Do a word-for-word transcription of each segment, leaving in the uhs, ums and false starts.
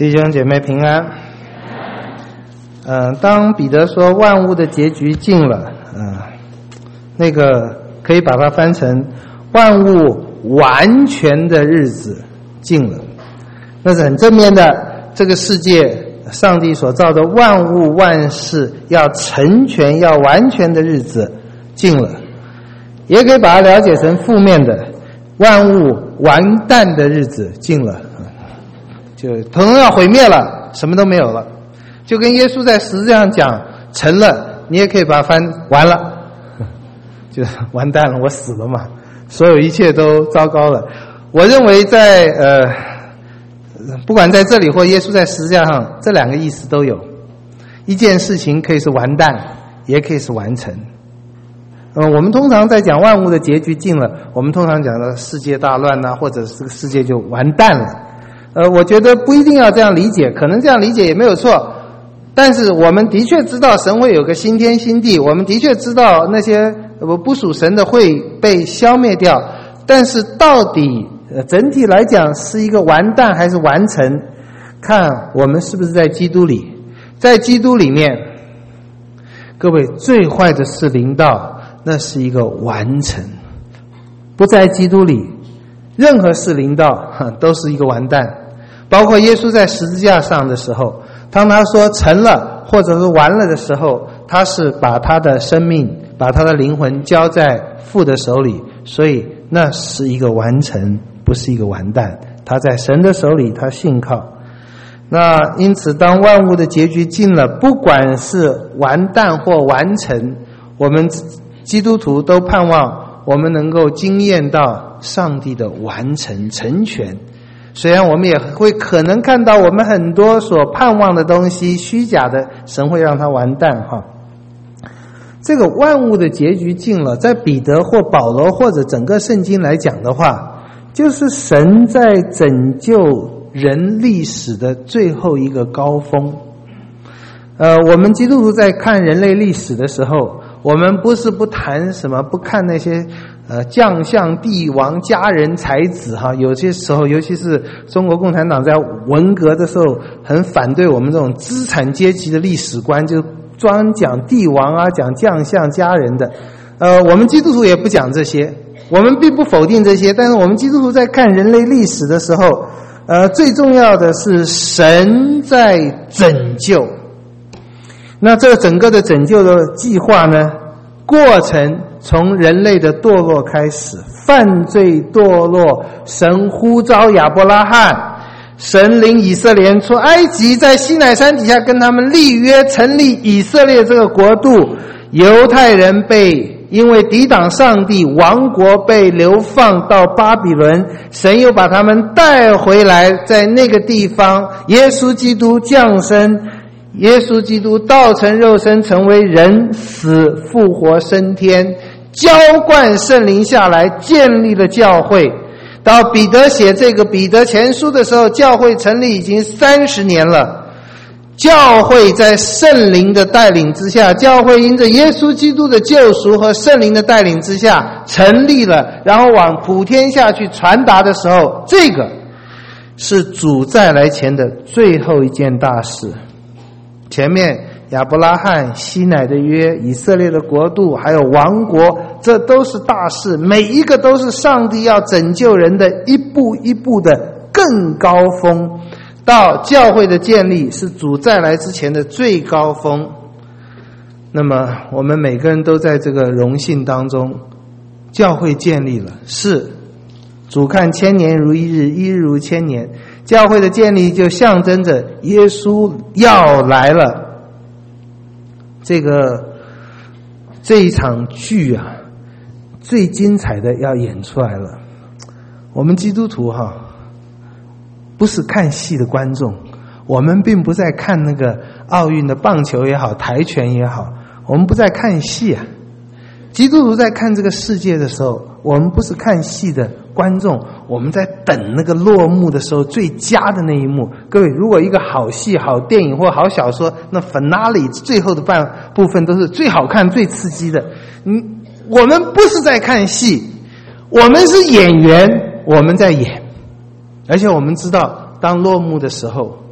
弟兄姐妹平安。嗯、呃，当彼得说万物的结局近了，嗯、呃，那个可以把它翻成万物完全的日子近了，那是很正面的。这个世界上帝所造的万物万事要成全要完全的日子近了，也可以把它了解成负面的万物完蛋的日子近了，就统统要毁灭了，什么都没有了。就跟耶稣在十字架上讲成了，你也可以把它翻完了，就完蛋了，我死了嘛，所有一切都糟糕了。我认为在呃，不管在这里或耶稣在十字架上，这两个意思都有。一件事情可以是完蛋，也可以是完成。嗯，我们通常在讲万物的结局近了，我们通常讲的世界大乱呐、啊，或者这个世界就完蛋了。呃，我觉得不一定要这样理解，可能这样理解也没有错。但是我们的确知道神会有个新天新地，我们的确知道那些不属神的会被消灭掉。但是到底呃整体来讲是一个完蛋还是完成，看我们是不是在基督里。在基督里面，各位，最坏的事临到，那是一个完成。不在基督里，任何事临到都是一个完蛋。包括耶稣在十字架上的时候，当他说成了或者是完了的时候，他是把他的生命把他的灵魂交在父的手里，所以那是一个完成，不是一个完蛋。他在神的手里，他信靠。那因此当万物的结局近了，不管是完蛋或完成，我们基督徒都盼望我们能够经验到上帝的完成成全。虽然我们也会可能看到我们很多所盼望的东西虚假的，神会让它完蛋哈。这个万物的结局近了，在彼得或保罗或者整个圣经来讲的话，就是神在拯救人历史的最后一个高峰。呃，我们基督徒在看人类历史的时候，我们不是不谈什么，不看那些呃将相帝王佳人才子哈。有些时候，尤其是中国共产党在文革的时候，很反对我们这种资产阶级的历史观，就专讲帝王啊，讲将相佳人的。呃，我们基督徒也不讲这些，我们并不否定这些，但是我们基督徒在看人类历史的时候，呃，最重要的是神在拯救。那这整个的拯救的计划呢，过程从人类的堕落开始，犯罪堕落，神呼召亚伯拉罕，神领以色列人出埃及，在西乃山底下跟他们立约，成立以色列这个国度。犹太人被因为抵挡上帝，亡国被流放到巴比伦，神又把他们带回来，在那个地方耶稣基督降生，耶稣基督道成肉身，成为人，死复活升天，浇灌圣灵下来，建立了教会。到彼得写这个彼得前书的时候，教会成立已经三十年了。教会在圣灵的带领之下，教会因着耶稣基督的救赎和圣灵的带领之下成立了，然后往普天下去传达的时候，这个是主再来前的最后一件大事。前面亚伯拉罕、西乃的约、以色列的国度，还有王国，这都是大事，每一个都是上帝要拯救人的一步一步的更高峰。到教会的建立是主再来之前的最高峰。那么我们每个人都在这个荣幸当中，教会建立了，是主看千年如一日，一日如千年。教会的建立就象征着耶稣要来了。这个这一场剧啊，最精彩的要演出来了。我们基督徒哈，不是看戏的观众，我们并不在看那个奥运的棒球也好，跆拳也好，我们不在看戏啊。基督徒在看这个世界的时候，我们不是看戏的观众，我们在等那个落幕的时候最佳的那一幕。各位，如果一个好戏、好电影或好小说，那 finale 最后的半部分都是最好看、最刺激的。嗯，我们不是在看戏，我们是演员，我们在演。而且我们知道，当落幕的时候，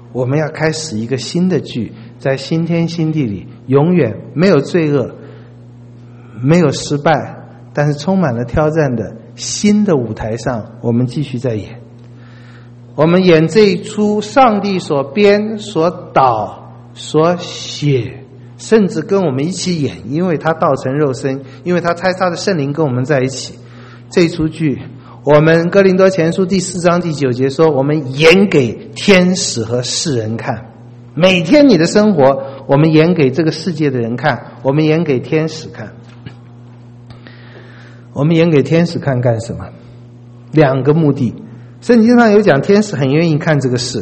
我们要开始一个新的剧，在新天新地里，永远没有罪恶，没有失败，但是充满了挑战的新的舞台上，我们继续在演。我们演这一出上帝所编、所导、所写，甚至跟我们一起演，因为他道成肉身，因为他差他的圣灵跟我们在一起。这一出剧，我们哥林多前书第四章第九节说，我们演给天使和世人看。每天你的生活，我们演给这个世界的人看，我们演给天使看。我们演给天使看干什么？两个目的。圣经上有讲，天使很愿意看这个事。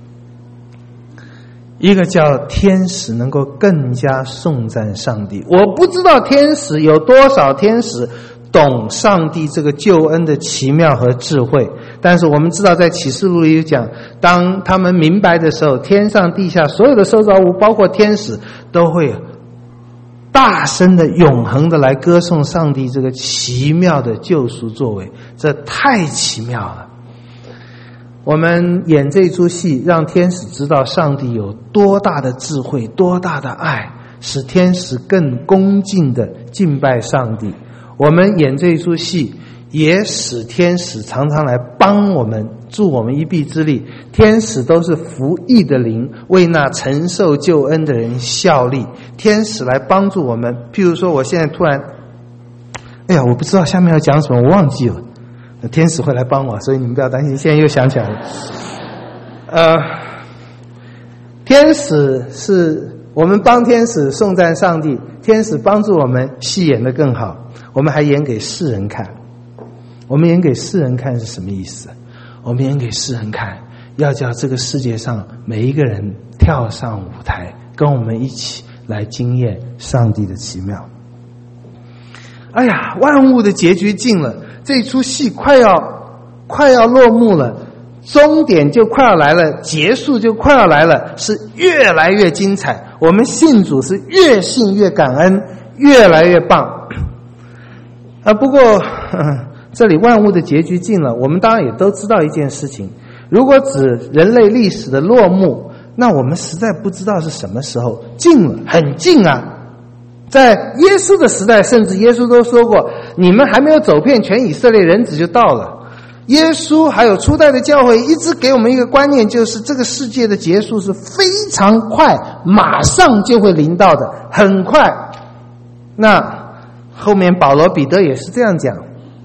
一个叫天使能够更加颂赞上帝。我不知道天使有多少天使懂上帝这个救恩的奇妙和智慧，但是我们知道在启示录里有讲，当他们明白的时候，天上地下所有的受造物，包括天使，都会大声的永恒的来歌颂上帝这个奇妙的救赎作为，这太奇妙了。我们演这出戏，让天使知道上帝有多大的智慧，多大的爱，使天使更恭敬的敬拜上帝。我们演这出戏，也使天使常常来帮我们，助我们一臂之力。天使都是服役的灵，为那承受救恩的人效力。天使来帮助我们。譬如说，我现在突然，哎呀，我不知道下面要讲什么，我忘记了。天使会来帮我，所以你们不要担心，现在又想起来了。呃，天使是我们帮天使颂赞上帝，天使帮助我们戏演得更好。我们还演给世人看。我们演给世人看是什么意思？我们演给世人看，要叫这个世界上每一个人跳上舞台，跟我们一起来经验上帝的奇妙。哎呀，万物的结局近了，这出戏快要快要落幕了，终点就快要来了，结束就快要来了，是越来越精彩。我们信主是越信越感恩，越来越棒。啊，不过呵这里万物的结局近了，我们当然也都知道一件事情，如果指人类历史的落幕，那我们实在不知道是什么时候。近了，很近啊。在耶稣的时代，甚至耶稣都说过，你们还没有走遍全以色列，人子就到了。耶稣还有初代的教会一直给我们一个观念，就是这个世界的结束是非常快，马上就会临到的，很快。那后面保罗彼得也是这样讲，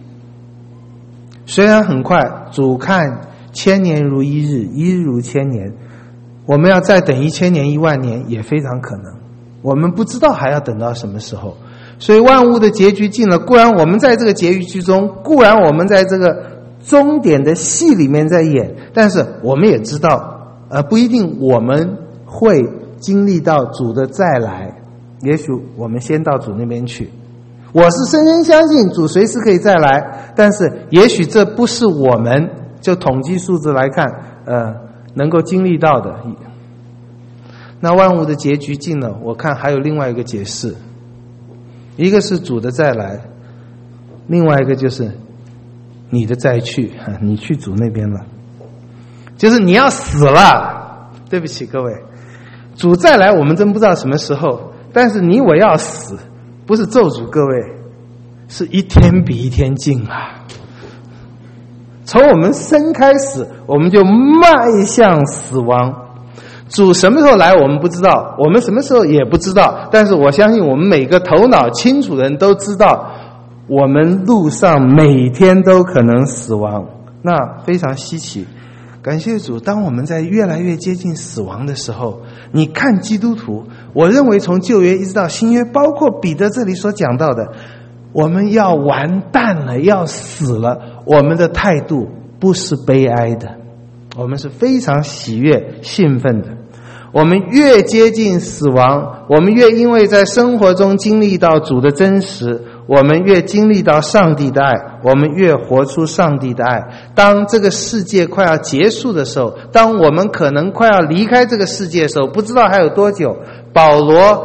虽然很快，主看千年如一日，一日如千年，我们要再等一千年一万年也非常可能，我们不知道还要等到什么时候。所以万物的结局近了，固然我们在这个结局中，固然我们在这个终点的戏里面在演，但是我们也知道呃，不一定我们会经历到主的再来，也许我们先到主那边去。我是深深相信主随时可以再来，但是也许这不是我们就统计数字来看呃，能够经历到的。那万物的结局近了，我看还有另外一个解释，一个是主的再来，另外一个就是你的再去，你去主那边了，就是你要死了。对不起各位，主再来我们真不知道什么时候，但是你我要死，不是咒诅各位，是一天比一天近啊。从我们生开始，我们就迈向死亡。主什么时候来我们不知道，我们什么时候也不知道，但是我相信我们每个头脑清楚的人都知道，我们路上每天都可能死亡，那非常稀奇。感谢主，当我们在越来越接近死亡的时候，你看基督徒，我认为从旧约一直到新约，包括彼得这里所讲到的，我们要完蛋了，要死了，我们的态度不是悲哀的，我们是非常喜悦兴奋的。我们越接近死亡，我们越因为在生活中经历到主的真实，我们越经历到上帝的爱，我们越活出上帝的爱。当这个世界快要结束的时候，当我们可能快要离开这个世界的时候，不知道还有多久，保罗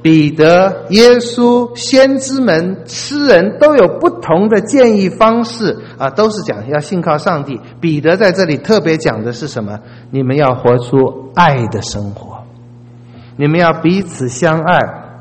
彼得、耶稣、先知们、诗人都有不同的建议方式啊，都是讲要信靠上帝。彼得在这里特别讲的是什么？你们要活出爱的生活，你们要彼此相爱。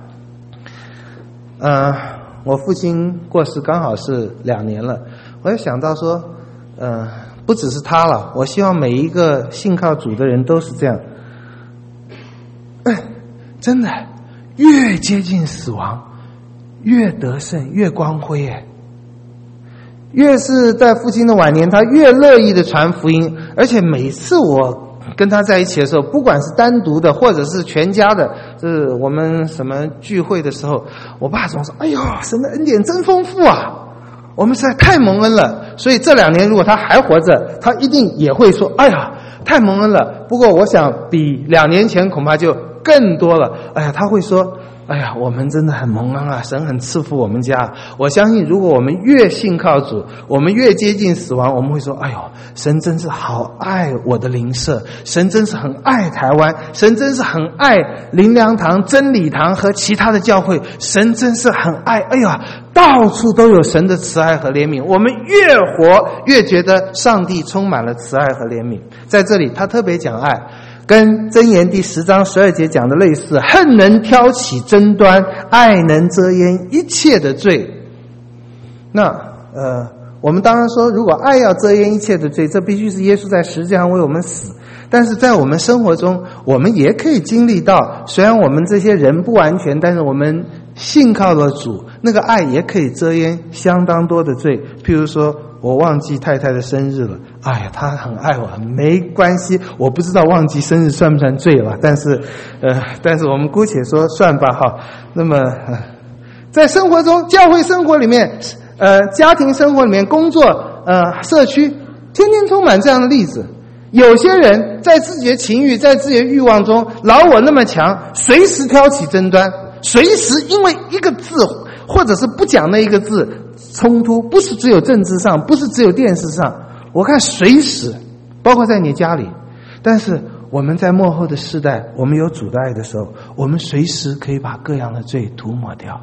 呃，我父亲过世刚好是两年了，我也想到说，呃，不只是他了，我希望每一个信靠主的人都是这样。哎，真的。越接近死亡，越得胜，越光辉哎！越是在父亲的晚年，他越乐意的传福音，而且每次我跟他在一起的时候，不管是单独的或者是全家的，就是我们什么聚会的时候，我爸总说：“哎呦，神的恩典真丰富啊！我们实在太蒙恩了。”所以这两年如果他还活着，他一定也会说：“哎呀，太蒙恩了。”不过我想比两年前恐怕就更多了。哎呀，他会说：“哎呀，我们真的很蒙恩啊，神很赐福我们家。”我相信，如果我们越信靠主，我们越接近死亡，我们会说：“哎呦，神真是好爱我的邻舍，神真是很爱台湾，神真是很爱灵粮堂、真理堂和其他的教会，神真是很爱。哎呀，到处都有神的慈爱和怜悯。”我们越活越觉得上帝充满了慈爱和怜悯。在这里，他特别讲爱。跟箴言第十章十二节讲的类似，恨能挑起争端，爱能遮掩一切的罪。那呃，我们当然说，如果爱要遮掩一切的罪，这必须是耶稣在十字架上为我们死。但是在我们生活中，我们也可以经历到，虽然我们这些人不完全，但是我们信靠了主，那个爱也可以遮掩相当多的罪。譬如说，我忘记太太的生日了，哎呀，她很爱我，没关系，我不知道忘记生日算不算罪了，但是，呃，但是我们姑且说算吧哈。那么，呃、在生活中，教会生活里面，呃，家庭生活里面，工作，呃，社区，天天充满这样的例子。有些人在自己的情欲，在自己的欲望中，老我那么强，随时挑起争端，随时因为一个字，或者是不讲那一个字。冲突不是只有政治上，不是只有电视上，我看随时，包括在你家里。但是我们在末后的世代，我们有主的爱的时候，我们随时可以把各样的罪涂抹掉。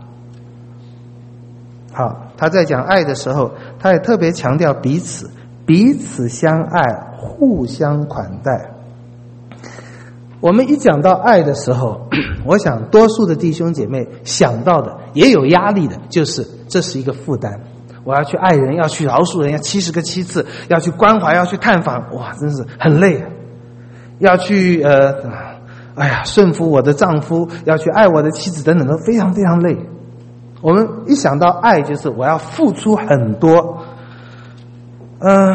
好，他在讲爱的时候，他也特别强调彼此彼此相爱，互相款待。我们一讲到爱的时候，我想多数的弟兄姐妹想到的也有压力的，就是这是一个负担。我要去爱人，要去饶恕人，要七十个七次，要去关怀，要去探访，哇，真是很累。要去呃，哎呀，顺服我的丈夫，要去爱我的妻子，等等，都非常非常累。我们一想到爱，就是我要付出很多。嗯、呃，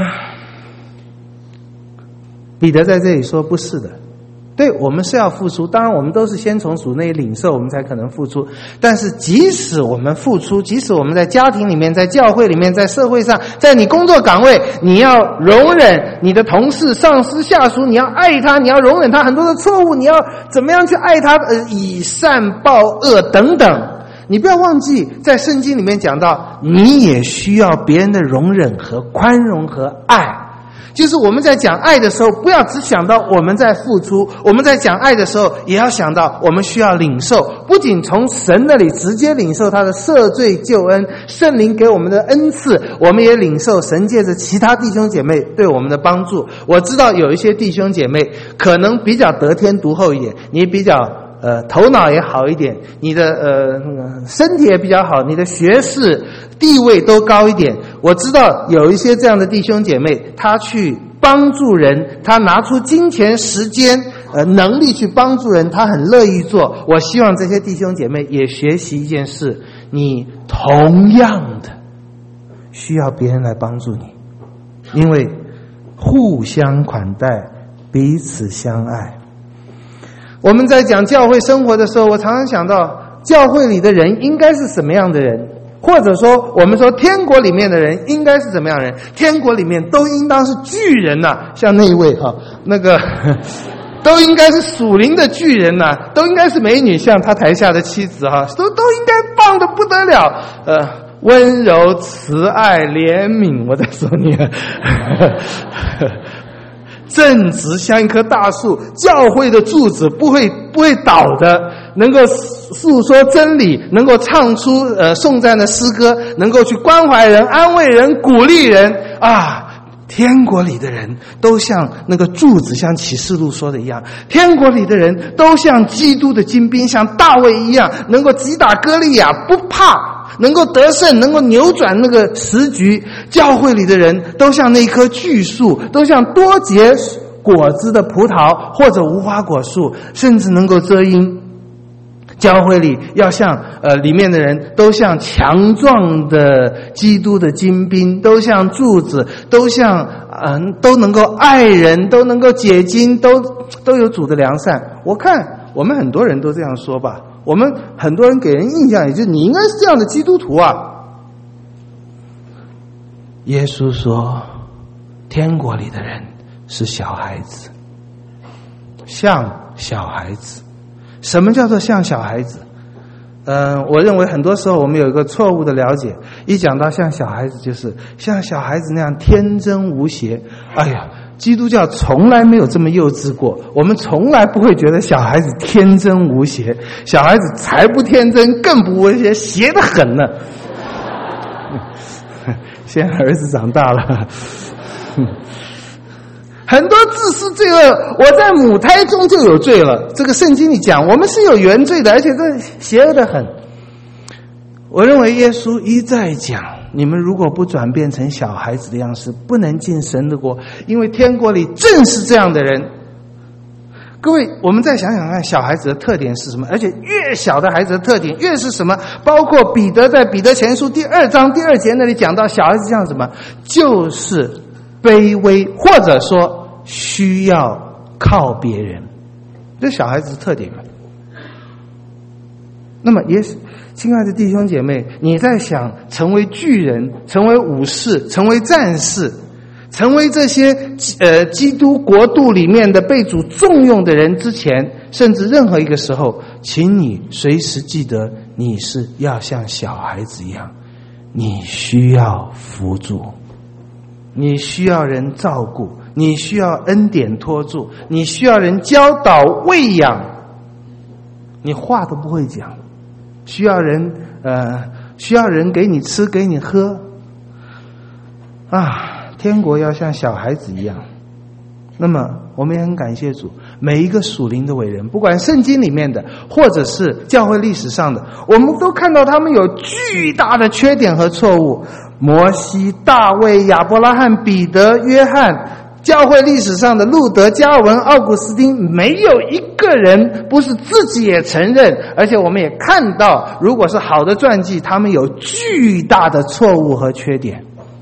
彼得在这里说不是的。对，我们是要付出，当然我们都是先从主那里领受，我们才可能付出。但是即使我们付出，即使我们在家庭里面，在教会里面，在社会上，在你工作岗位，你要容忍你的同事、上司、下属，你要爱他，你要容忍他很多的错误，你要怎么样去爱他，呃，以善报恶等等。你不要忘记，在圣经里面讲到，你也需要别人的容忍和宽容和爱。就是我们在讲爱的时候，不要只想到我们在付出，我们在讲爱的时候，也要想到我们需要领受，不仅从神那里直接领受他的赦罪救恩，圣灵给我们的恩赐，我们也领受神借着其他弟兄姐妹对我们的帮助。我知道有一些弟兄姐妹可能比较得天独厚一点，你比较呃，头脑也好一点，你的呃身体也比较好，你的学识地位都高一点。我知道有一些这样的弟兄姐妹，他去帮助人，他拿出金钱、时间、呃能力去帮助人，他很乐意做。我希望这些弟兄姐妹也学习一件事，你同样的需要别人来帮助你，因为互相款待，彼此相爱。我们在讲教会生活的时候，我常常想到教会里的人应该是什么样的人，或者说我们说天国里面的人应该是怎么样的人。天国里面都应当是巨人呐、啊，像那一位哈、啊，那个都应该是属灵的巨人呐、啊，都应该是美女，像他台下的妻子哈、啊，都都应该棒得不得了，呃，温柔、慈爱、怜悯。我在说你。 正直像一棵大树，教会的柱子不会不会倒的，能够诉说真理，能够唱出呃颂赞的诗歌，能够去关怀人、安慰人、鼓励人啊。天国里的人都像那个柱子，像启示录说的一样，天国里的人都像基督的精兵，像大卫一样，能够击打歌利亚不怕，能够得胜，能够扭转那个时局。教会里的人都像那棵巨树，都像多结果子的葡萄或者无花果树，甚至能够遮阴。教会里要像呃里面的人都像强壮的基督的精兵，都像柱子，都像嗯、呃、都能够爱人，都能够解经，都都有主的良善。我看我们很多人都这样说吧，我们很多人给人印象也就是你应该是这样的基督徒啊。耶稣说天国里的人是小孩子，像小孩子。什么叫做像小孩子？嗯、呃，我认为很多时候我们有一个错误的了解，一讲到像小孩子，就是像小孩子那样天真无邪。哎呀，基督教从来没有这么幼稚过，我们从来不会觉得小孩子天真无邪，小孩子才不天真，更不无邪，邪得很呢。现在儿子长大了。很多自私罪恶，我在母胎中就有罪了。这个圣经里讲，我们是有原罪的，而且这邪恶的很。我认为耶稣一再讲，你们如果不转变成小孩子的样式，不能进神的国，因为天国里正是这样的人。各位，我们再想想看，小孩子的特点是什么？而且越小的孩子的特点越是什么？包括彼得在彼得前书第二章第二节那里讲到，小孩子像什么？就是卑微，或者说需要靠别人，这小孩子的特点嘛。那么也是，亲爱的弟兄姐妹，你在想成为巨人、成为武士、成为战士、成为这些呃基督国度里面的被主重用的人之前，甚至任何一个时候，请你随时记得，你是要像小孩子一样，你需要扶助，你需要人照顾，你需要恩典托住，你需要人教导喂养。你话都不会讲，需要人呃，需要人给你吃给你喝啊。天国要像小孩子一样。那么我们也很感谢主，每一个属灵的伟人，不管圣经里面的或者是教会历史上的，我们都看到他们有巨大的缺点和错误。摩西、大卫、亚伯拉罕、彼得、约翰，教会历史上的路德、加尔文、奥古斯丁，没有一个人不是自己也承认，而且我们也看到，如果是好的传记，他们有巨大的错误和缺点。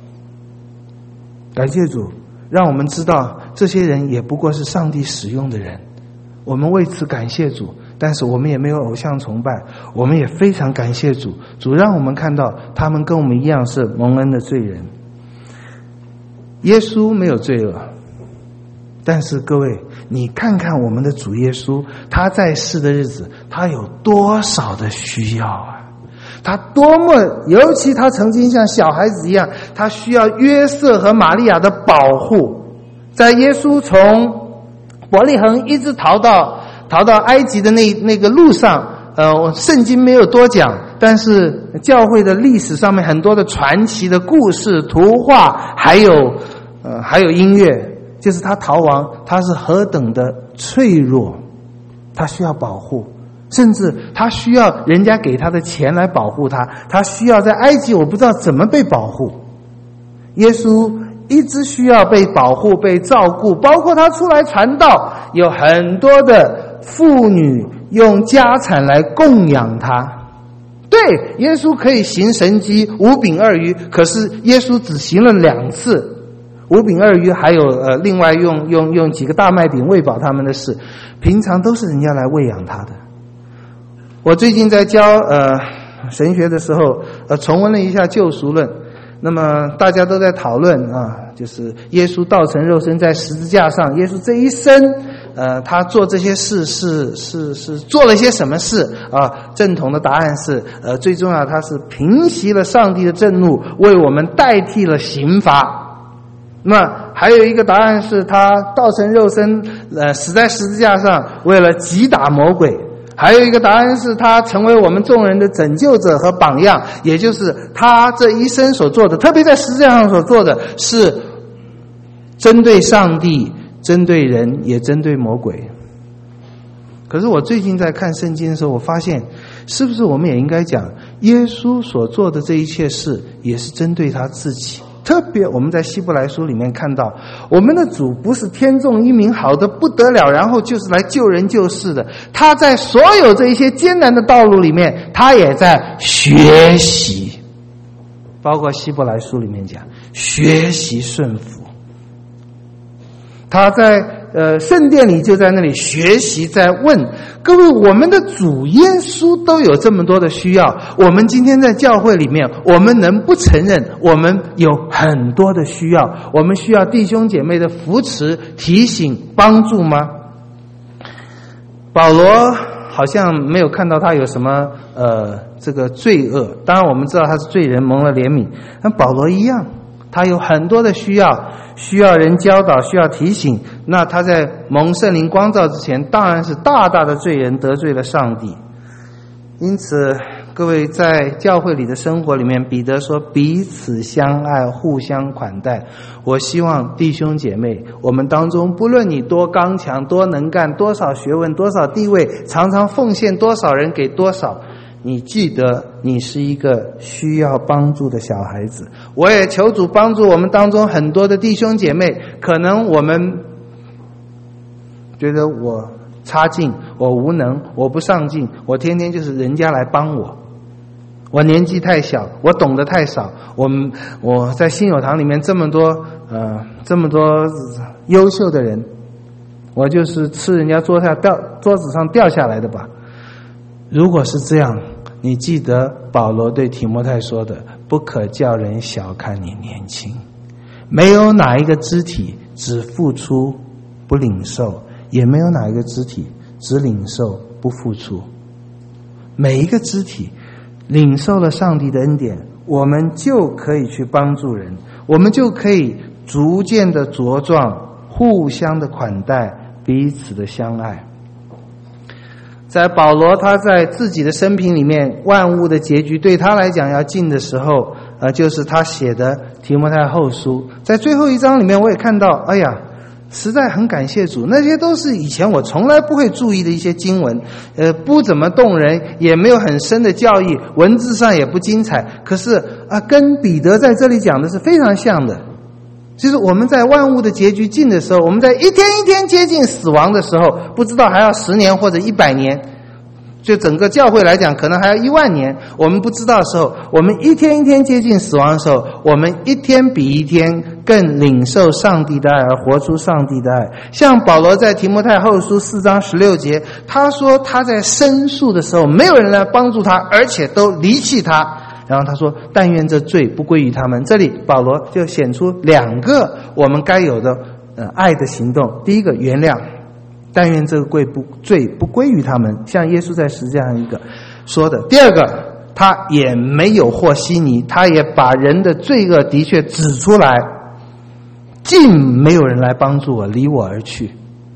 感谢主，让我们知道这些人也不过是上帝使用的人，我们为此感谢主。但是我们也没有偶像崇拜，我们也非常感谢主，主让我们看到他们跟我们一样是蒙恩的罪人。耶稣没有罪恶，但是各位，你看看我们的主耶稣，他在世的日子，他有多少的需要啊？他多么，尤其他曾经像小孩子一样，他需要约瑟和玛利亚的保护。在耶稣从伯利恒一直逃到逃到埃及的那那个路上，呃，圣经没有多讲，但是教会的历史上面很多的传奇的故事、图画，还有呃还有音乐，就是他逃亡，他是何等的脆弱，他需要保护。甚至他需要人家给他的钱来保护他，他需要在埃及我不知道怎么被保护。耶稣一直需要被保护被照顾，包括他出来传道，有很多的妇女用家产来供养他。对，耶稣可以行神迹五饼二鱼，可是耶稣只行了两次，五饼二鱼还有呃另外用用用几个大麦饼喂饱他们的事，平常都是人家来喂养他的。我最近在教呃神学的时候，呃重温了一下救赎论。那么大家都在讨论啊，就是耶稣道成肉身在十字架上，耶稣这一生，呃，他做这些事是是是做了些什么事啊？正统的答案是，呃，最重要，他是平息了上帝的震怒，为我们代替了刑罚。那么还还有一个答案是他道成肉身，呃，死在十字架上，为了击打魔鬼。还有一个答案是他成为我们众人的拯救者和榜样，也就是他这一生所做的，特别在十字架上所做的是针对上帝、针对人，也针对魔鬼。可是我最近在看圣经的时候，我发现是不是我们也应该讲耶稣所做的这一切事也是针对他自己。特别我们在希伯来书里面看到，我们的主不是天纵英明好的不得了，然后就是来救人救世的，他在所有这一些艰难的道路里面，他也在学习，包括希伯来书里面讲学习顺服。他在呃圣殿里就在那里学习，在问各位，我们的主耶稣都有这么多的需要，我们今天在教会里面，我们能不承认我们有很多的需要？我们需要弟兄姐妹的扶持、提醒、帮助吗？保罗好像没有看到他有什么呃这个罪恶，当然我们知道他是罪人，蒙了怜悯，但保罗一样，他有很多的需要，需要人教导，需要提醒。那他在蒙圣灵光照之前，当然是大大的罪人，得罪了上帝。因此各位在教会里的生活里面，彼得说彼此相爱，互相款待。我希望弟兄姐妹，我们当中不论你多刚强，多能干，多少学问，多少地位，常常奉献多少人给多少，你记得你是一个需要帮助的小孩子。我也求主帮助我们当中很多的弟兄姐妹，可能我们觉得我差劲，我无能，我不上进，我天天就是人家来帮我，我年纪太小，我懂得太少，我们我在信友堂里面这么多呃这么多优秀的人，我就是吃人家桌下掉桌子上掉下来的吧。如果是这样，你记得保罗对提摩太说的，不可叫人小看你年轻。没有哪一个肢体只付出不领受，也没有哪一个肢体只领受不付出。每一个肢体领受了上帝的恩典，我们就可以去帮助人，我们就可以逐渐的茁壮，互相的款待，彼此的相爱。在保罗他在自己的生平里面，万物的结局对他来讲要近的时候，呃，就是他写的提摩太后书。在最后一章里面，我也看到，哎呀，实在很感谢主，那些都是以前我从来不会注意的一些经文，呃，不怎么动人，也没有很深的教义，文字上也不精彩，可是啊，跟彼得在这里讲的是非常像的。就是我们在万物的结局近的时候，我们在一天一天接近死亡的时候，不知道还要十年或者一百年，就整个教会来讲可能还要一万年，我们不知道的时候，我们一天一天接近死亡的时候，我们一天比一天更领受上帝的爱，而活出上帝的爱。像保罗在提摩太后书四章十六节，他说他在申诉的时候，没有人来帮助他，而且都离弃他。然后他说但愿这罪不归于他们。这里保罗就显出两个我们该有的呃爱的行动。第一个，原谅，但愿这个罪不罪不归于他们，像耶稣在十字架上一个说的。第二个，他也没有和稀泥，他也把人的罪恶的确指出来，竟没有人来帮助我，离我而去。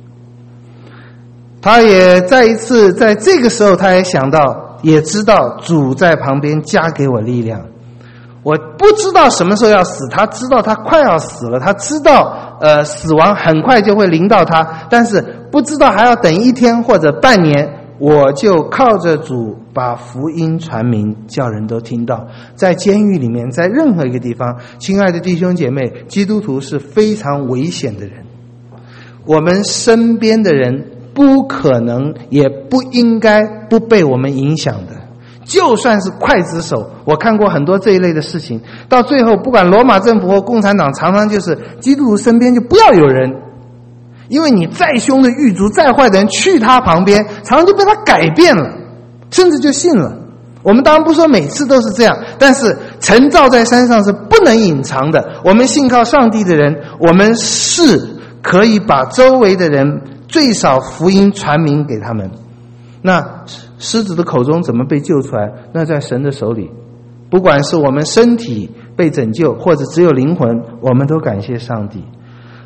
他也再一次在这个时候，他也想到，也知道主在旁边加给我力量。我不知道什么时候要死，他知道他快要死了，他知道呃死亡很快就会临到他，但是不知道还要等一天或者半年，我就靠着主把福音传明，叫人都听到。在监狱里面，在任何一个地方，亲爱的弟兄姐妹，基督徒是非常危险的人，我们身边的人不可能也不应该不被我们影响的。就算是刽子手，我看过很多这一类的事情，到最后不管罗马政府或共产党，常常就是基督徒身边就不要有人，因为你再凶的狱卒，再坏的人去他旁边，常常就被他改变了，甚至就信了。我们当然不说每次都是这样，但是尘造在山上是不能隐藏的。我们信靠上帝的人，我们是可以把周围的人最少福音传明给他们。那狮子的口中怎么被救出来？那在神的手里。不管是我们身体被拯救，或者只有灵魂，我们都感谢上帝。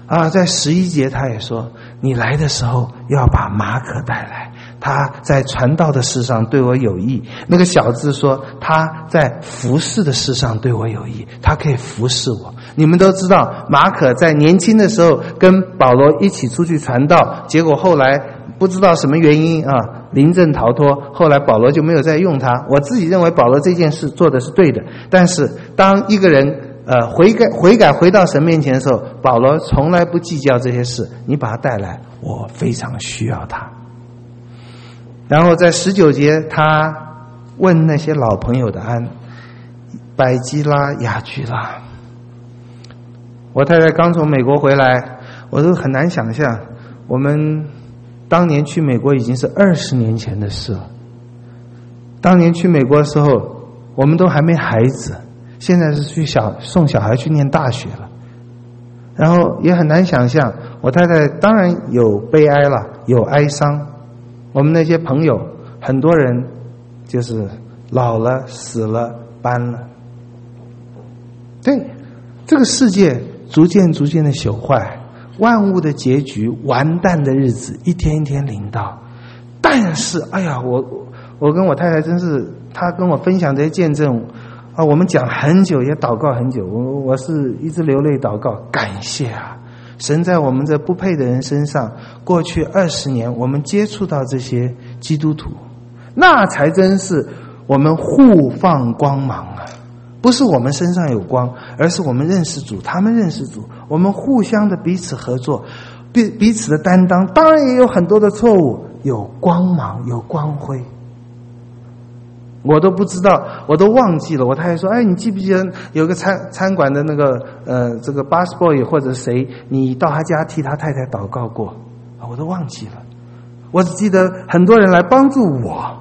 啊，在十一节他也说，你来的时候要把马可带来，他在传道的事上对我有益。那个小子说他在服侍的事上对我有益，他可以服侍我。你们都知道，马可在年轻的时候跟保罗一起出去传道，结果后来不知道什么原因啊，临阵逃脱，后来保罗就没有再用他。我自己认为保罗这件事做的是对的，但是当一个人呃，悔改悔改回到神面前的时候，保罗从来不计较这些事。你把他带来，我非常需要他。然后在十九节，他问那些老朋友的安，百基拉、雅居拉。我太太刚从美国回来，我都很难想象，我们当年去美国已经是二十年前的事了。当年去美国的时候，我们都还没孩子。现在是去小送小孩去念大学了，然后也很难想象，我太太当然有悲哀了，有哀伤。我们那些朋友，很多人就是老了、死了、搬了。对，这个世界逐渐逐渐的朽坏，万物的结局，完蛋的日子一天一天临到。但是，哎呀，我我跟我太太真是，她跟我分享这些见证。啊，我们讲很久，也祷告很久，我我是一直流泪祷告，感谢啊！神在我们这不配的人身上，过去二十年，我们接触到这些基督徒，那才真是我们互放光芒啊！不是我们身上有光，而是我们认识主，他们认识主，我们互相的彼此合作，彼彼此的担当，当然也有很多的错误，有光芒，有光辉。我都不知道，我都忘记了。我太太说：“哎，你记不记得有个餐餐馆的那个呃，这个 bus boy 或者谁，你到他家替他太太祷告过？”啊，我都忘记了。我只记得很多人来帮助我。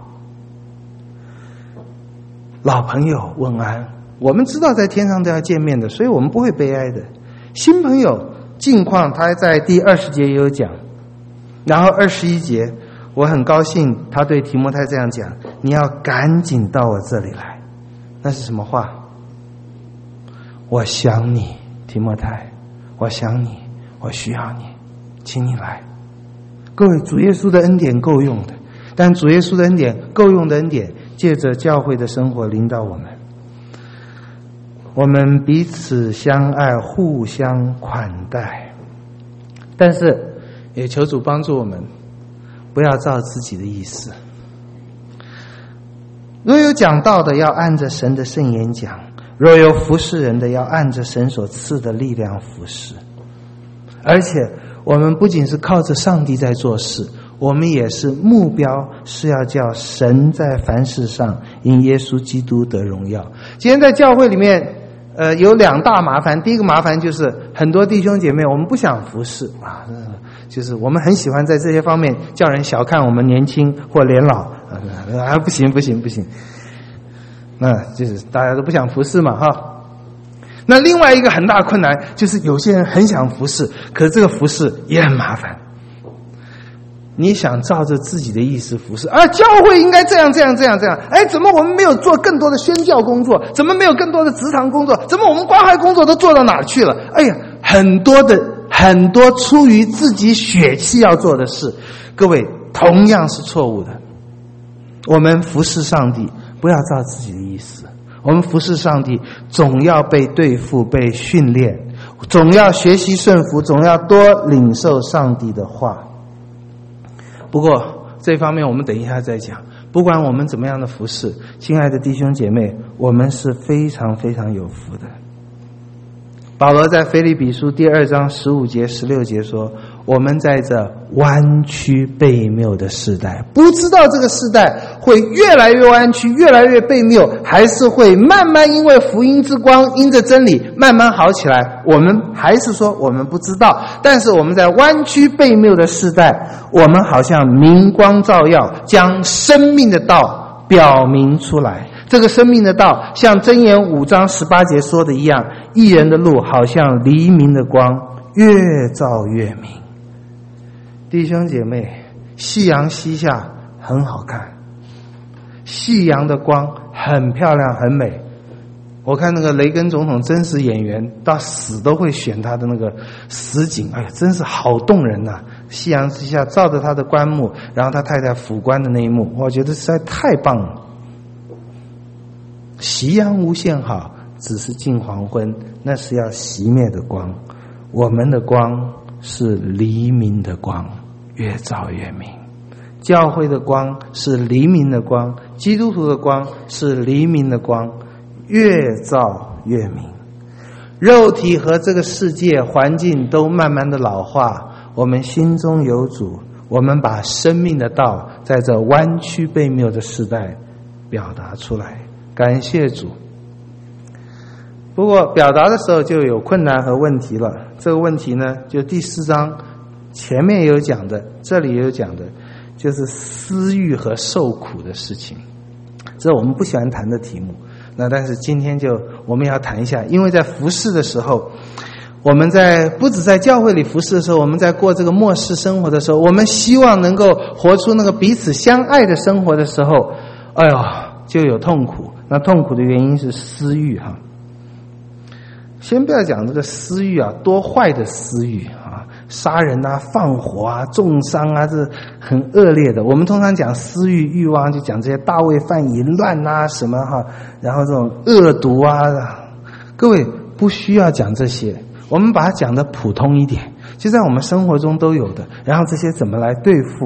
老朋友问安，我们知道在天上都要见面的，所以我们不会悲哀的。新朋友近况，他在第二十节也有讲，然后二十一节。我很高兴他对提摩太这样讲，你要赶紧到我这里来。那是什么话？我想你，提摩太，我想你，我需要你，请你来。各位，主耶稣的恩典够用的，但主耶稣的恩典够用的恩典借着教会的生活临到我们，我们彼此相爱，互相款待。但是也求主帮助我们，不要照自己的意思。若有讲道的，要按着神的圣言讲；若有服侍人的，要按着神所赐的力量服侍。而且我们不仅是靠着上帝在做事，我们也是目标是要叫神在凡事上因耶稣基督得荣耀。今天在教会里面呃，有两大麻烦。第一个麻烦就是很多弟兄姐妹我们不想服侍啊，就是我们很喜欢在这些方面叫人小看我们年轻或年老啊，不行不行不行，那就是大家都不想服侍嘛哈。那另外一个很大的困难就是有些人很想服侍，可是这个服侍也很麻烦。你想照着自己的意思服侍啊，教会应该这样这样这样这样，哎，怎么我们没有做更多的宣教工作？怎么没有更多的职堂工作？怎么我们关怀工作都做到哪去了？哎呀，很多的很多出于自己血气要做的事，各位同样是错误的。我们服侍上帝不要照自己的意思，我们服侍上帝总要被对付，被训练，总要学习顺服，总要多领受上帝的话。不过这方面我们等一下再讲。不管我们怎么样的服侍，亲爱的弟兄姐妹，我们是非常非常有福的。保罗在腓立比书第二章十五节十六节说，我们在这弯曲悖谬的时代，不知道这个时代会越来越弯曲，越来越悖谬，还是会慢慢因为福音之光，因着真理慢慢好起来，我们还是说我们不知道。但是我们在弯曲悖谬的时代，我们好像明光照耀，将生命的道表明出来。这个生命的道像箴言五章十八节说的一样，义人的路好像黎明的光，越照越明。弟兄姐妹，夕阳西下很好看，夕阳的光很漂亮很美， 我看那个雷根总统真实演员，到死都会选他的那个实景，哎呀，真是好动人呐、啊！夕阳之下照着他的棺木，然后他太太phủ棺的那一幕，我觉得实在太棒了。夕阳无限好，只是近黄昏，那是要熄灭的光。我们的光是黎明的光，越照越明。教会的光是黎明的光，基督徒的光是黎明的光，越照越明。肉体和这个世界环境都慢慢的老化，我们心中有主，我们把生命的道在这弯曲悖谬的时代表达出来，感谢主。不过表达的时候就有困难和问题了，这个问题呢，就第四章前面有讲的，这里也有讲的，就是私欲和受苦的事情，这是我们不喜欢谈的题目。那但是今天就我们要谈一下，因为在服事的时候，我们在不止在教会里服事的时候，我们在过这个末世生活的时候，我们希望能够活出那个彼此相爱的生活的时候，哎呦，就有痛苦。那痛苦的原因是私欲哈。先不要讲这个私欲啊，多坏的私欲啊，杀人啊、放火啊、重伤啊，这很恶劣的。我们通常讲私欲、欲望，就讲这些大卫犯淫乱啊什么哈，然后这种恶毒啊，各位不需要讲这些，我们把它讲的普通一点，就在我们生活中都有的。然后这些怎么来对付？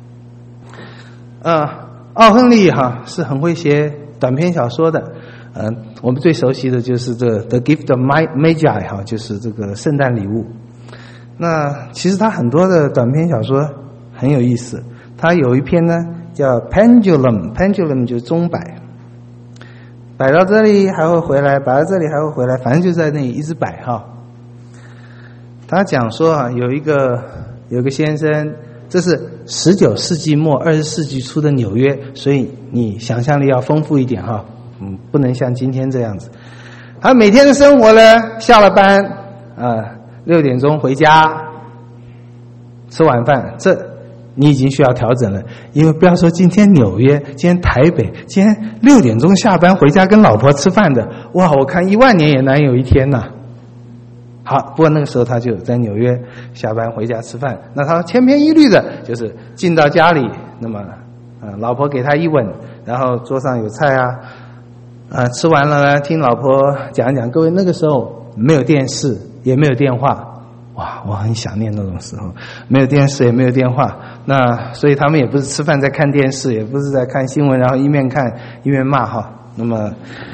呃，奥亨利哈是很会写短篇小说的。嗯、呃，我们最熟悉的就是这个 The Gift of Magi 哈，就是这个圣诞礼物。那其实他很多的短篇小说很有意思，他有一篇呢叫 Pendulum， Pendulum 就是钟摆，摆到这里还会回来，摆到这里还会回来，反正就在那里一直摆哈。他讲说啊，有一个有个先生，这是十九世纪末二十世纪初的纽约，所以你想象力要丰富一点哈。嗯，不能像今天这样子。他每天的生活呢，下了班啊，六点钟回家吃晚饭，这你已经需要调整了。因为不要说今天纽约，今天台北，今天六点钟下班回家跟老婆吃饭的，哇，我看一万年也难有一天呐。好，不过那个时候他就在纽约下班回家吃饭，那他千篇一律的就是进到家里，那么啊，老婆给他一吻，然后桌上有菜啊。啊，吃完了呢，听老婆讲一讲。各位，那个时候没有电视，也没有电话，哇，我很想念那种时候，没有电视，也没有电话。那所以他们也不是吃饭在看电视，也不是在看新闻，然后一面看一面骂哈。那么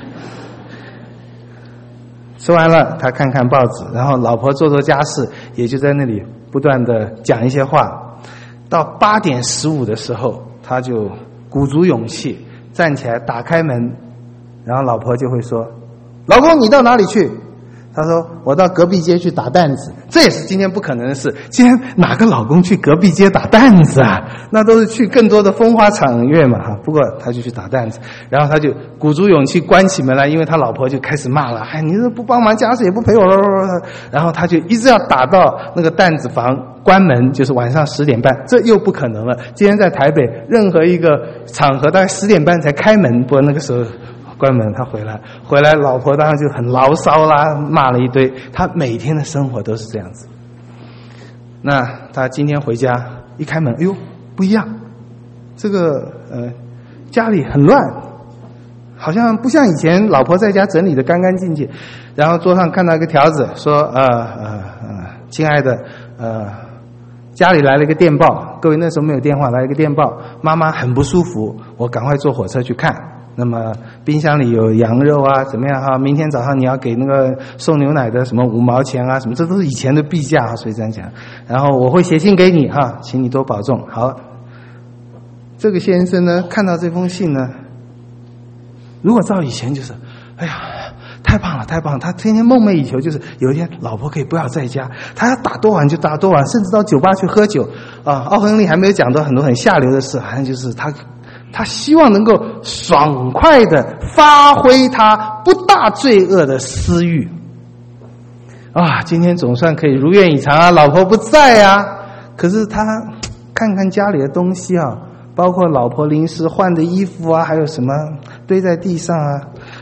吃完了，他看看报纸，然后老婆做做家事，也就在那里不断的讲一些话。到八点十五的时候，他就鼓足勇气站起来，打开门。然后老婆就会说：“老公，你到哪里去？”他说：“我到隔壁街去打弹子。”这也是今天不可能的事。今天哪个老公去隔壁街打弹子啊？那都是去更多的风花场月嘛哈。不过他就去打弹子，然后他就鼓足勇气关起门来，因为他老婆就开始骂了：“哎，你这不帮忙家事也不陪我。”然后他就一直要打到那个弹子房关门，就是晚上十点半，这又不可能了。今天在台北任何一个场合大概十点半才开门，不过那个时候关门，他回来，回来老婆当然就很牢骚啦，骂了一堆。他每天的生活都是这样子。那他今天回家一开门，哎呦，不一样，这个呃家里很乱，好像不像以前老婆在家整理的干干净净。然后桌上看到一个条子，说呃呃呃，亲爱的呃，家里来了一个电报，各位那时候没有电话，来了一个电报，妈妈很不舒服，我赶快坐火车去看。那么冰箱里有羊肉啊，怎么样哈？明天早上你要给那个送牛奶的什么五毛钱啊，什么，这都是以前的币价啊，所以这样讲。然后我会写信给你哈，请你多保重。好，这个先生呢，看到这封信呢，如果照以前就是，哎呀，太棒了，太棒了！他天天梦寐以求，就是有一天老婆可以不要在家，他要打多晚就打多晚，甚至到酒吧去喝酒啊。奥亨利还没有讲到很多很下流的事，好像就是他。他希望能够爽快的发挥他不大罪恶的私欲啊！今天总算可以如愿以偿啊，老婆不在啊，可是他看看家里的东西啊，包括老婆临时换的衣服啊，还有什么堆在地上啊，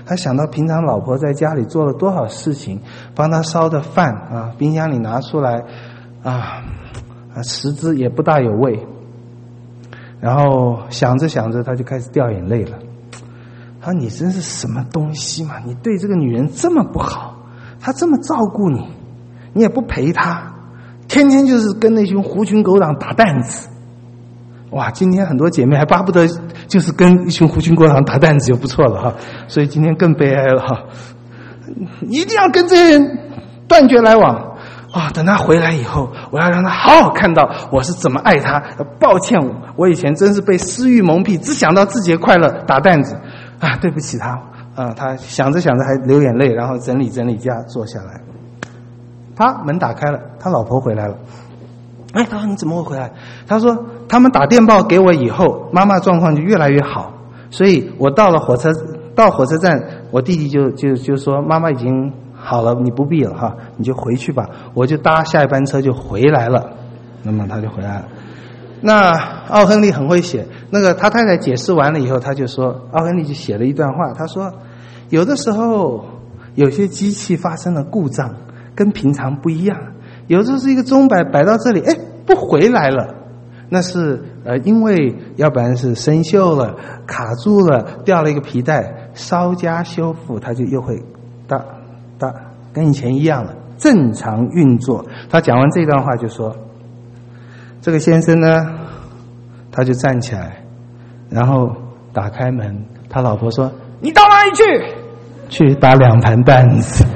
他想到平常老婆在家里做了多少事情，帮他烧的饭啊，冰箱里拿出来啊，啊食之也不大有味。然后想着想着，他就开始掉眼泪了。他说：“你真是什么东西嘛！你对这个女人这么不好，她这么照顾你，你也不陪她，天天就是跟那群狐群狗党打担子。”哇，今天很多姐妹还巴不得就是跟一群狐群狗党打担子就不错了哈，所以今天更悲哀了哈。你一定要跟这些人断绝来往啊！等他回来以后，我要让他好好看到我是怎么爱他。抱歉，我以前真是被私欲蒙蔽，只想到自己的快乐打担子啊！对不起他啊！他想着想着还流眼泪，然后整理整理家坐下来。他门打开了，他老婆回来了。哎，他说你怎么会回来？他说他们打电报给我以后，妈妈状况就越来越好，所以我到了火车到火车站，我弟弟就就就说妈妈已经好了，你不必了哈，你就回去吧。我就搭下一班车就回来了，那么他就回来了。那奥亨利很会写，那个他太太解释完了以后，他就说，奥亨利就写了一段话，他说有的时候有些机器发生了故障，跟平常不一样。有的时候是一个钟摆摆到这里，哎，不回来了，那是呃，因为要不然是生锈了、卡住了、掉了一个皮带，稍加修复，它就又会哒哒跟以前一样了，正常运作。他讲完这段话就说，这个先生呢，他就站起来，然后打开门，他老婆说：“你到哪里去？”去打两盘担子。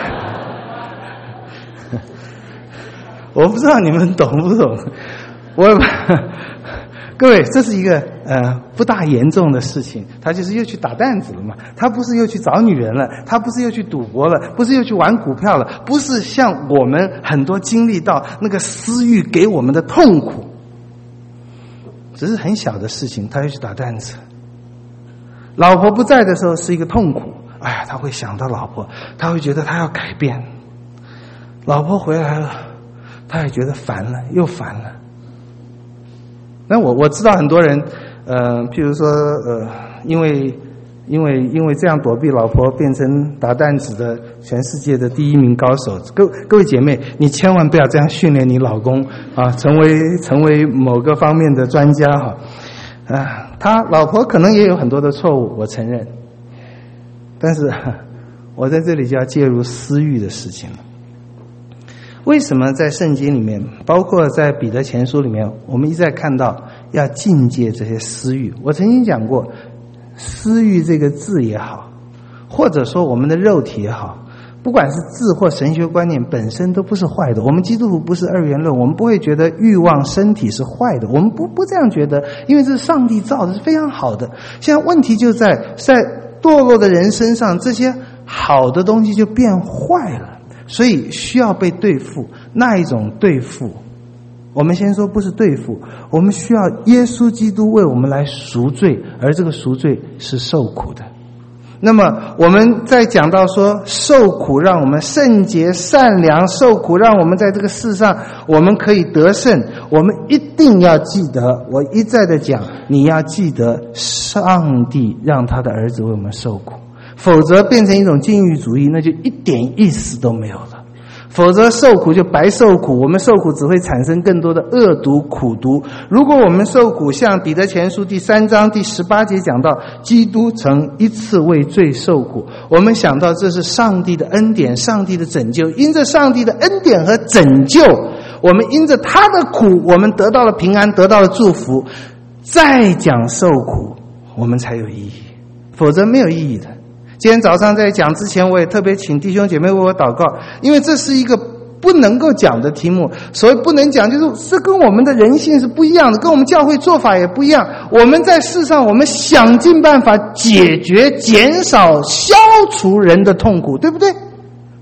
我不知道你们懂不懂，我各位，这是一个呃不大严重的事情，他就是又去打担子了嘛，他不是又去找女人了，他不是又去赌博了，不是又去玩股票了，不是像我们很多经历到那个私欲给我们的痛苦，只是很小的事情，他又去打担子。老婆不在的时候是一个痛苦，哎呀，他会想到老婆，他会觉得他要改变，老婆回来了，他也觉得烦了，又烦了。那我我知道很多人，呃，譬如说，呃，因为因为因为这样躲避老婆，变成打担子的全世界的第一名高手。各各位姐妹，你千万不要这样训练你老公啊，成为成为某个方面的专家哈。啊，他老婆可能也有很多的错误，我承认。但是我在这里就要介入私欲的事情了。为什么在圣经里面，包括在彼得前书里面，我们一再看到要禁戒这些私欲？我曾经讲过，私欲这个字也好，或者说我们的肉体也好，不管是字或神学观念本身都不是坏的。我们基督徒不是二元论，我们不会觉得欲望身体是坏的，我们不不这样觉得，因为这是上帝造的，是非常好的。现在问题就在在堕落的人身上，这些好的东西就变坏了，所以需要被对付。那一种对付，我们先说不是对付，我们需要耶稣基督为我们来赎罪，而这个赎罪是受苦的。那么我们在讲到说受苦让我们圣洁善良，受苦让我们在这个世上我们可以得胜，我们一定要记得，我一再的讲，你要记得上帝让他的儿子为我们受苦，否则变成一种禁欲主义，那就一点意思都没有了。否则受苦就白受苦，我们受苦只会产生更多的恶毒苦毒。如果我们受苦，像彼得前书第三章第十八节讲到，基督曾一次为罪受苦，我们想到这是上帝的恩典，上帝的拯救，因着上帝的恩典和拯救，我们因着他的苦，我们得到了平安，得到了祝福。再讲受苦，我们才有意义，否则没有意义的。今天早上在讲之前，我也特别请弟兄姐妹为我祷告，因为这是一个不能够讲的题目。所谓不能讲，就是这跟我们的人性是不一样的，跟我们教会做法也不一样。我们在世上，我们想尽办法解决、减少、消除人的痛苦，对不对？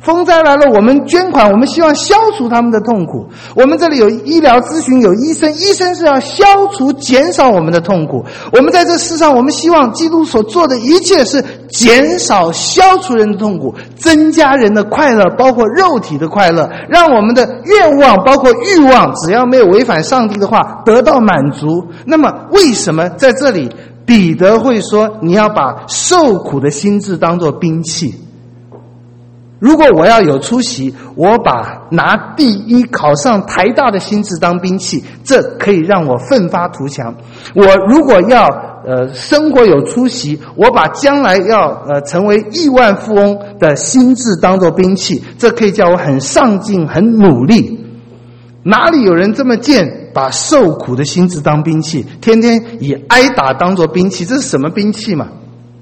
风灾来了，我们捐款，我们希望消除他们的痛苦。我们这里有医疗咨询，有医生，医生是要消除、减少我们的痛苦。我们在这世上，我们希望基督所做的一切是减少、消除人的痛苦，增加人的快乐，包括肉体的快乐，让我们的愿望，包括欲望，只要没有违反上帝的话，得到满足。那么，为什么在这里彼得会说，你要把受苦的心志当作兵器？如果我要有出息，我把拿第一考上台大的心志当兵器，这可以让我奋发图强。我如果要呃生活有出息，我把将来要呃成为亿万富翁的心志当作兵器，这可以叫我很上进、很努力。哪里有人这么贱，把受苦的心志当兵器，天天以挨打当作兵器？这是什么兵器嘛？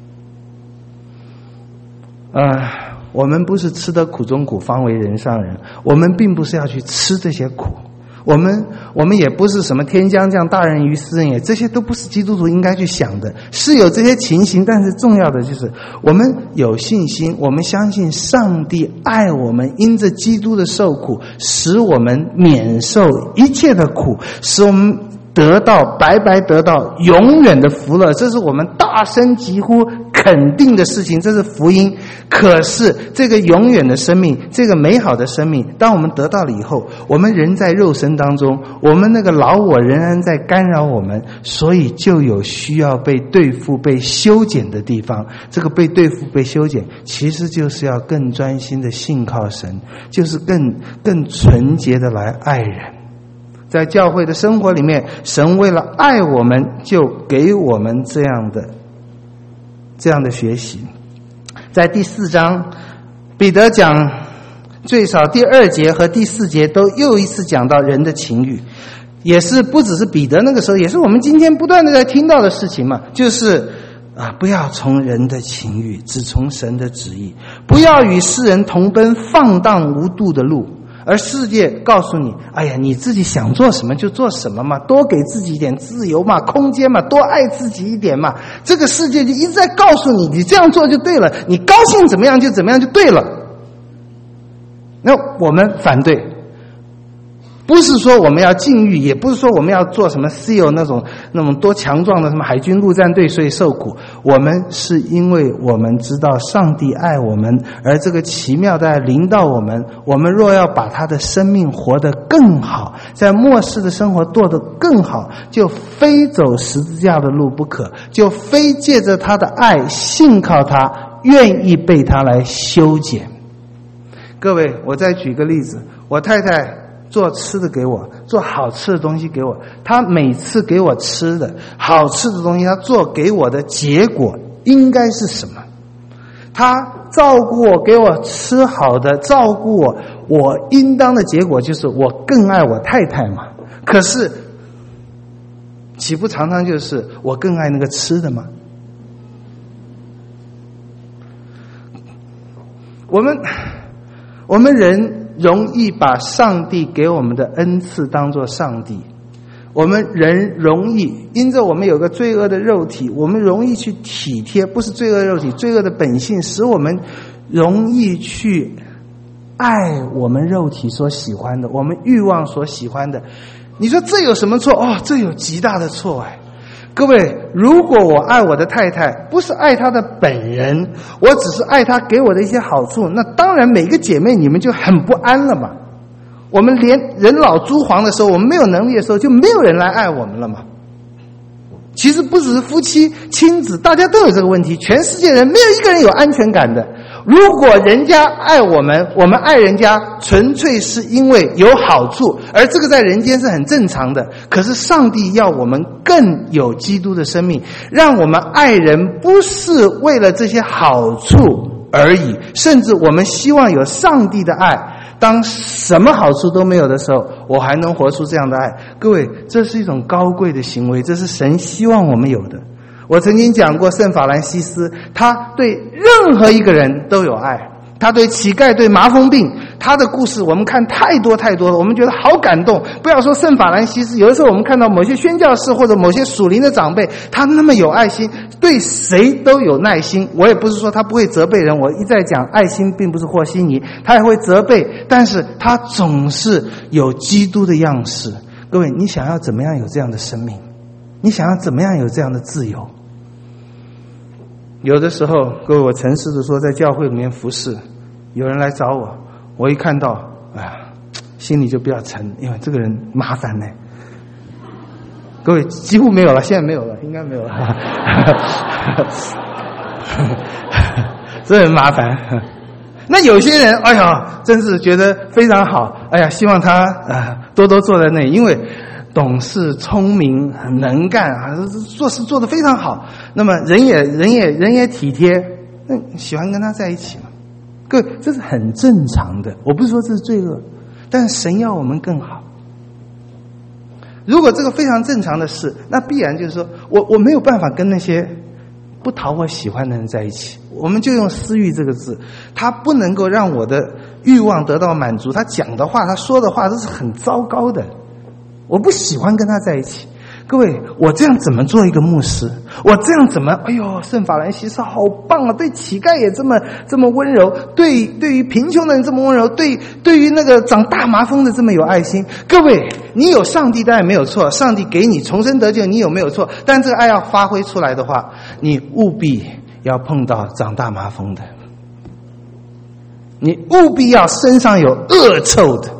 呃我们不是吃得苦中苦，方为人上人。我们并不是要去吃这些苦，我们我们也不是什么天将降大任于斯人也，这些都不是基督徒应该去想的。是有这些情形，但是重要的就是我们有信心，我们相信上帝爱我们，因着基督的受苦，使我们免受一切的苦，使我们得到白白得到永远的福乐，这是我们大声疾呼肯定的事情，这是福音。可是这个永远的生命，这个美好的生命，当我们得到了以后，我们人在肉身当中，我们那个老我仍然在干扰我们，所以就有需要被对付、被修剪的地方。这个被对付、被修剪，其实就是要更专心的信靠神，就是更更纯洁的来爱人。在教会的生活里面，神为了爱我们，就给我们这样的这样的学习。在第四章，彼得讲最少第二节和第四节都又一次讲到人的情欲，也是不只是彼得那个时候，也是我们今天不断的在听到的事情嘛，就是啊，不要从人的情欲，只从神的旨意，不要与世人同奔放荡无度的路。而世界告诉你，哎呀，你自己想做什么就做什么嘛，多给自己一点自由嘛，空间嘛，多爱自己一点嘛。这个世界就一直在告诉你，你这样做就对了，你高兴怎么样就怎么样就对了。那我们反对，不是说我们要禁欲，也不是说我们要做什么 S E A L 那种那种多强壮的什么海军陆战队所以受苦。我们是因为我们知道上帝爱我们，而这个奇妙的爱临到我们，我们若要把他的生命活得更好，在末世的生活过得更好，就非走十字架的路不可，就非借着他的爱信靠他，愿意被他来修剪。各位，我再举个例子，我太太做吃的给我，做好吃的东西给我，他每次给我吃的好吃的东西，他做给我的结果应该是什么？他照顾我，给我吃好的，照顾我，我应当的结果就是我更爱我太太嘛。可是岂不常常就是我更爱那个吃的吗？我们我们人容易把上帝给我们的恩赐当作上帝，我们人容易因着我们有个罪恶的肉体，我们容易去体贴，不是罪恶肉体，罪恶的本性使我们容易去爱我们肉体所喜欢的，我们欲望所喜欢的。你说这有什么错？哦，这有极大的错哎！各位，如果我爱我的太太，不是爱她的本人，我只是爱她给我的一些好处，那当然每个姐妹你们就很不安了嘛。我们连人老珠黄的时候，我们没有能力的时候，就没有人来爱我们了嘛。其实不只是夫妻、亲子，大家都有这个问题，全世界人没有一个人有安全感的。如果人家爱我们，我们爱人家，纯粹是因为有好处，而这个在人间是很正常的。可是上帝要我们更有基督的生命，让我们爱人不是为了这些好处而已，甚至我们希望有上帝的爱。当什么好处都没有的时候，我还能活出这样的爱。各位，这是一种高贵的行为，这是神希望我们有的。我曾经讲过圣法兰西斯，他对任何一个人都有爱， 他对乞丐，对麻风病，他的故事我们看太多太多了，我们觉得好感动。不要说圣法兰西斯，有的时候我们看到某些宣教士或者某些属灵的长辈，他那么有爱心，对谁都有耐心。我也不是说他不会责备人，我一再讲爱心并不是和稀泥，他也会责备，但是他总是有基督的样式。各位，你想要怎么样有这样的生命？你想要怎么样有这样的自由？有的时候，各位，我诚实的说，在教会里面服侍，有人来找我，我一看到，哎呀，心里就比较沉，因为这个人麻烦呢。各位，几乎没有了，现在没有了，应该没有了。这很麻烦。那有些人，哎呀，真是觉得非常好，哎呀，希望他呃多多坐在那里，因为懂事、聪明、能干啊，做事做得非常好。那么人也人也人也体贴，那喜欢跟他在一起嘛？各位，这是很正常的。我不是说这是罪恶，但是神要我们更好。如果这个非常正常的事，那必然就是说我我没有办法跟那些不讨我喜欢的人在一起。我们就用私欲这个字，他不能够让我的欲望得到满足。他讲的话，他说的话都是很糟糕的。我不喜欢跟他在一起。各位，我这样怎么做一个牧师？我这样怎么，哎呦，圣法兰西斯好棒啊，对乞丐也这么这么温柔，对对于贫穷的人这么温柔，对对于那个长大麻风的这么有爱心。各位，你有上帝的爱没有错，上帝给你重生得救，你有没有错？但这个爱要发挥出来的话，你务必要碰到长大麻风的，你务必要身上有恶臭的。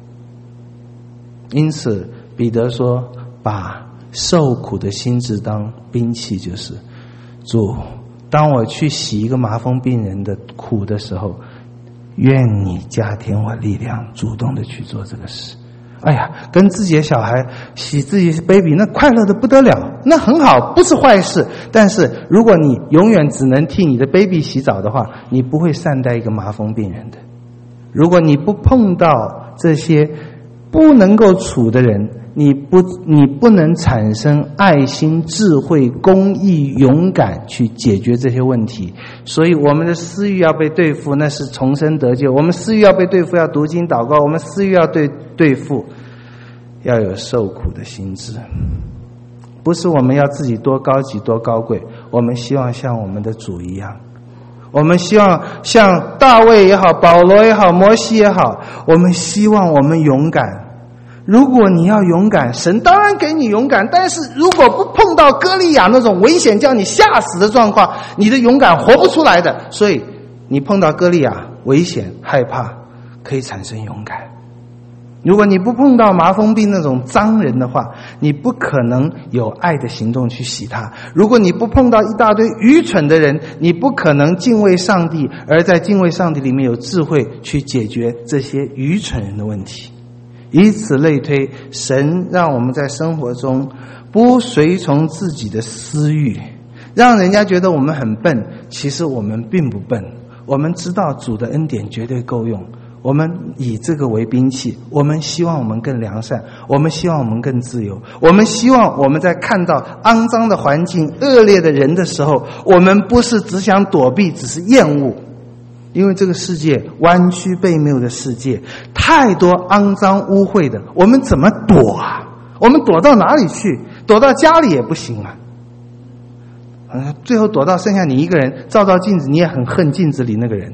因此彼得说，把受苦的心志当兵器，就是主，当我去洗一个麻风病人的苦的时候，愿你加添我力量，主动的去做这个事。哎呀，跟自己的小孩洗自己 baby， 那快乐的不得了，那很好，不是坏事。但是如果你永远只能替你的 baby 洗澡的话，你不会善待一个麻风病人的。如果你不碰到这些不能够处的人，你不你不能产生爱心、智慧、公义、勇敢去解决这些问题。所以我们的私欲要被对付，那是重生得救。我们私欲要被对付，要读经祷告。我们私欲要对对付，要有受苦的心志。不是我们要自己多高级多高贵，我们希望像我们的主一样。我们希望像大卫也好，保罗也好，摩西也好，我们希望我们勇敢。如果你要勇敢，神当然给你勇敢，但是如果不碰到歌利亚那种危险叫你吓死的状况，你的勇敢活不出来的。所以你碰到歌利亚危险害怕，可以产生勇敢。如果你不碰到麻风病那种脏人的话，你不可能有爱的行动去洗他。如果你不碰到一大堆愚蠢的人，你不可能敬畏上帝，而在敬畏上帝里面有智慧去解决这些愚蠢人的问题。以此类推，神让我们在生活中不随从自己的私欲，让人家觉得我们很笨，其实我们并不笨。我们知道主的恩典绝对够用，我们以这个为兵器，我们希望我们更良善，我们希望我们更自由，我们希望我们在看到肮脏的环境、恶劣的人的时候，我们不是只想躲避，只是厌恶。因为这个世界弯曲悖谬的世界，太多肮脏污秽的，我们怎么躲啊？我们躲到哪里去？躲到家里也不行啊。嗯，最后躲到剩下你一个人，照照镜子，你也很恨镜子里那个人。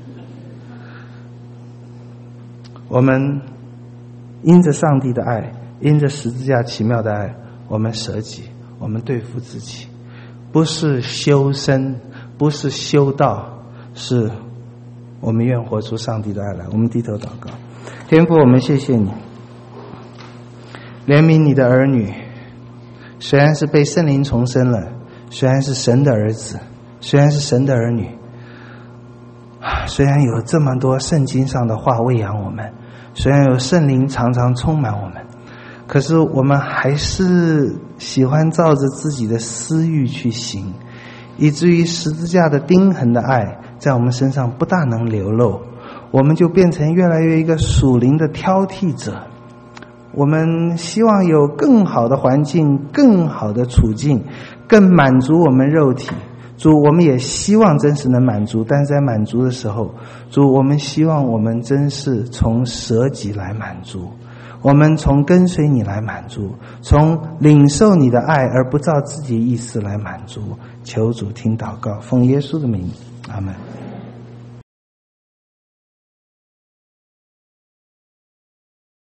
我们因着上帝的爱，因着十字架奇妙的爱，我们舍己，我们对付自己，不是修身，不是修道，是我们愿活出上帝的爱来。我们低头祷告。天父，我们谢谢你怜悯你的儿女，虽然是被圣灵重生了，虽然是神的儿子，虽然是神的儿女，虽然有这么多圣经上的话喂养我们，虽然有圣灵常常充满我们，可是我们还是喜欢照着自己的私欲去行，以至于十字架的钉痕的爱在我们身上不大能流露，我们就变成越来越一个属灵的挑剔者。我们希望有更好的环境，更好的处境，更满足我们肉体。 主，我们也希望真实能满足，但是在满足的时候，主，我们希望我们真是从舍己来满足，我们从跟随你来满足，从领受你的爱而不照自己的意思来满足。求主听祷告，奉耶稣的名，阿们。